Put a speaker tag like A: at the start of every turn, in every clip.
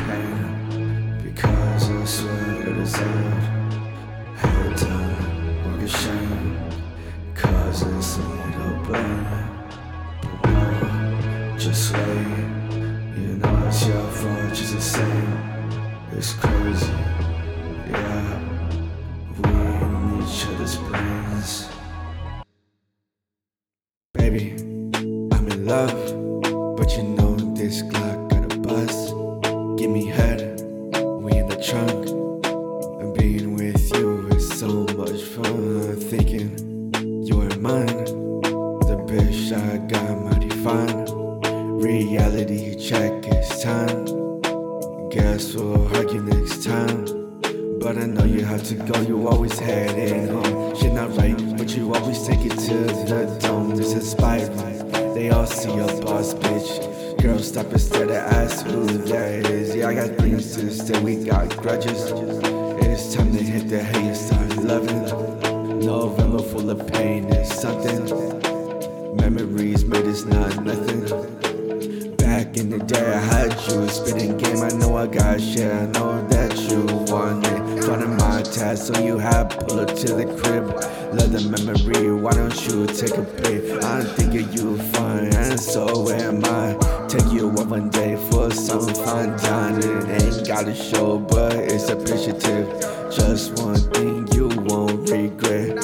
A: pain, because I swear it is out. Head down, walk of shame, cause it's me to blame. But no, just wait, you know it's your fault just the same. It's crazy, yeah, we in each other's brains. Baby, I'm in love, but you know this Glock got a buzz. Give me head, we in the trunk, and being with you is so much fun. I'm thinking you are mine, the bitch I got mighty fine. Reality check, it's time. Guess we'll argue next time, but I know you have to go. You always heading home. Shit not right, but you always take it to the dome. This inspired me. They all see your boss, bitch. Girl, stop instead of ask who that is. Yeah, I got things to say, we got grudges. It's time to hit the hay and start loving. November full of pain is something. Memories made us not nothing. Back in the day, I had you spitting game. I know I got shit, I know that you want it. Front of my task, so you have pull up to the crib. Love the memory, why don't you take a pic? I'm thinking you fine, and so am I. Take you out one day for some fine dining. Ain't got a show, but it's appreciative. Just one thing you won't regret.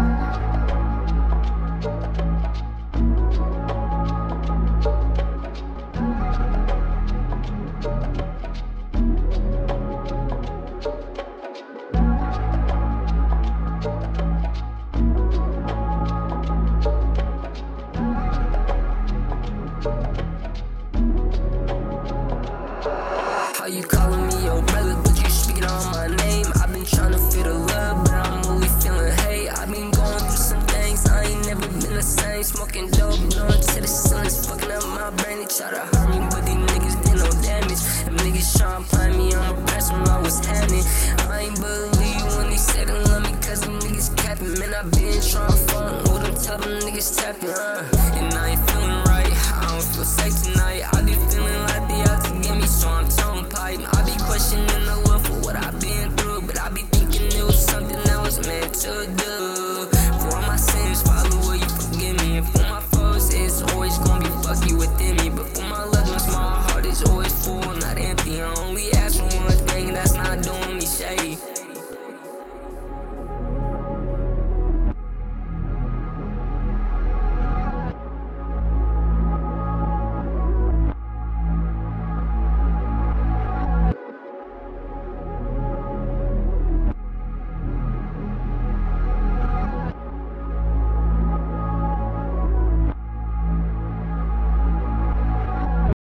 B: You calling me your brother, but you speaking on my name. I've been trying to feel the love, but I'm only feeling hate. I've been going through some things, I ain't never been the same. Smoking dope, blowing to the sun, it's fucking up my brain. They try to hurt me, but these niggas did no damage. If niggas try to play me, I'ma pass them out what's happening. I ain't believe when they said they love me, cause them niggas capping. Man, I been trying to phone with them, tell them niggas tapping, And I